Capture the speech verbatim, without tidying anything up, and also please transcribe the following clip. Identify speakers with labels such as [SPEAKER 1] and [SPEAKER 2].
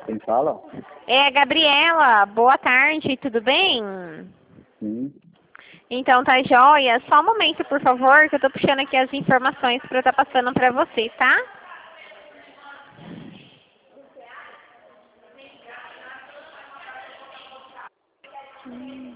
[SPEAKER 1] Quem fala?
[SPEAKER 2] É a Gabriela, boa tarde, tudo bem?
[SPEAKER 1] Sim.
[SPEAKER 2] Então tá joia. Só um momento, por favor, que eu tô puxando aqui as informações para eu estar passando para você, tá? Hum.